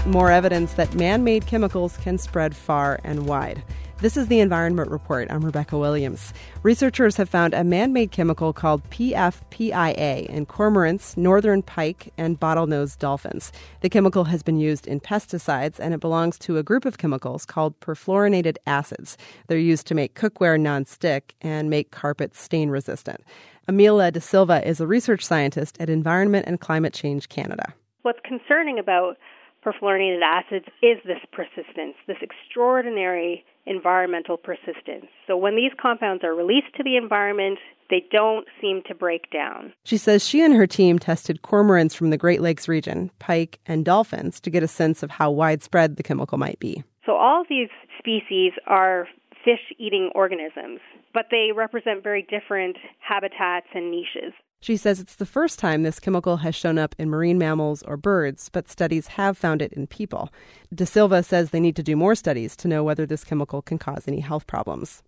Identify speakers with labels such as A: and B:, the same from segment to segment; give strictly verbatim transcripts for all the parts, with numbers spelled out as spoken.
A: more evidence that man-made chemicals can spread far and wide. This is the Environment Report. I'm Rebecca Williams. Researchers have found a man-made chemical called P F P I A in cormorants, northern pike, and bottlenose dolphins. The chemical has been used in pesticides, and it belongs to a group of chemicals called perfluorinated acids. They're used to make cookware nonstick and make carpets stain-resistant. Emila De Silva is a research scientist at Environment and Climate Change Canada.
B: What's concerning about perfluorinated acids is this persistence, this extraordinary environmental persistence. So when these compounds are released to the environment, they don't seem to break down.
A: She says she and her team tested cormorants from the Great Lakes region, pike, and dolphins to get a sense of how widespread the chemical might be.
B: So all of these species are fish-eating organisms, but they represent very different habitats and niches.
A: She says it's the first time this chemical has shown up in marine mammals or birds, but studies have found it in people. De Silva says they need to do more studies to know whether this chemical can cause any health problems.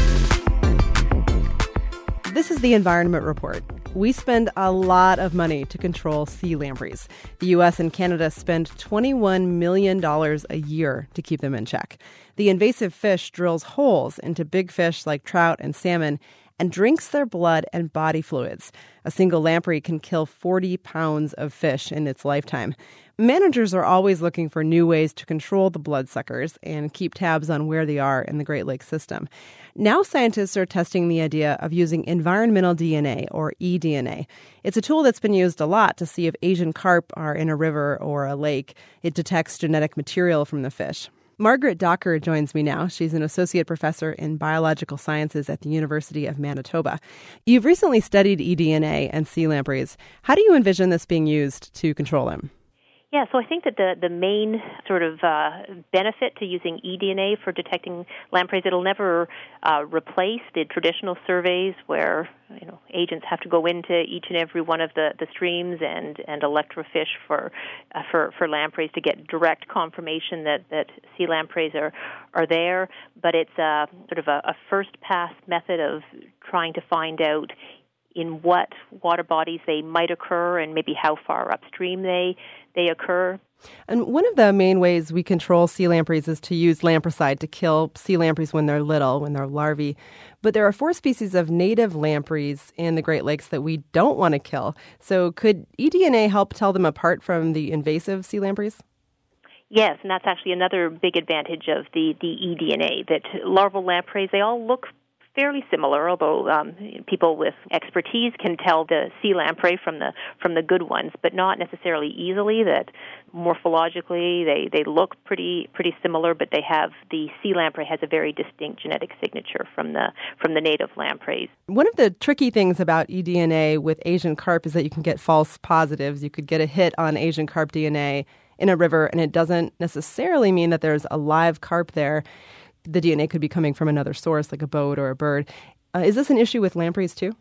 A: This is the Environment Report. We spend a lot of money to control sea lampreys. The U S and Canada spend twenty-one million dollars a year to keep them in check. The invasive fish drills holes into big fish like trout and salmon and drinks their blood and body fluids. A single lamprey can kill forty pounds of fish in its lifetime. Managers are always looking for new ways to control the bloodsuckers and keep tabs on where they are in the Great Lakes system. Now scientists are testing the idea of using environmental D N A, or e D N A. It's a tool that's been used a lot to see if Asian carp are in a river or a lake. It detects genetic material from the fish. Margaret Docker joins me now. She's an associate professor in biological sciences at the University of Manitoba. You've recently studied e D N A and sea lampreys. How do you envision this being used to control them?
C: Yeah, so I think that the, the main sort of uh, benefit to using e D N A for detecting lampreys, it'll never uh, replace the traditional surveys where, you know, agents have to go into each and every one of the, the streams and, and electrofish for, uh, for for lampreys to get direct confirmation that, that sea lampreys are, are there. But it's a, sort of a, a first-pass method of trying to find out in what water bodies they might occur and maybe how far upstream they they occur.
A: And one of the main ways we control sea lampreys is to use lampricide to kill sea lampreys when they're little, when they're larvae. But there are four species of native lampreys in the Great Lakes that we don't want to kill. So could e D N A help tell them apart from the invasive sea lampreys?
C: Yes, and that's actually another big advantage of the, the e D N A, that larval lampreys, they all look fairly similar, although um, people with expertise can tell the sea lamprey from the from the good ones, but not necessarily easily. That morphologically they, they look pretty pretty similar, but they have the sea lamprey has a very distinct genetic signature from the from the native lampreys.
A: One of the tricky things about e D N A with Asian carp is that you can get false positives. You could get a hit on Asian carp D N A in a river, and it doesn't necessarily mean that there's a live carp there. The D N A could be coming from another source, like a boat or a bird. Uh, is this an issue with lampreys too?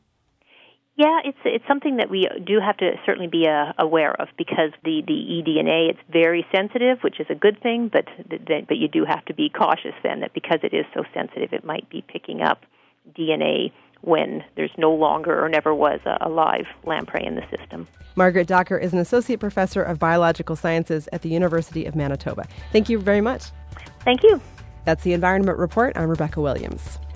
C: Yeah, it's it's something that we do have to certainly be uh, aware of, because the, the e D N A, it's very sensitive, which is a good thing, but but you do have to be cautious then that because it is so sensitive, it might be picking up D N A when there's no longer or never was a, a live lamprey in the system.
A: Margaret Docker is an associate professor of biological sciences at the University of Manitoba. Thank you very much.
C: Thank you.
A: That's the Environment Report. I'm Rebecca Williams.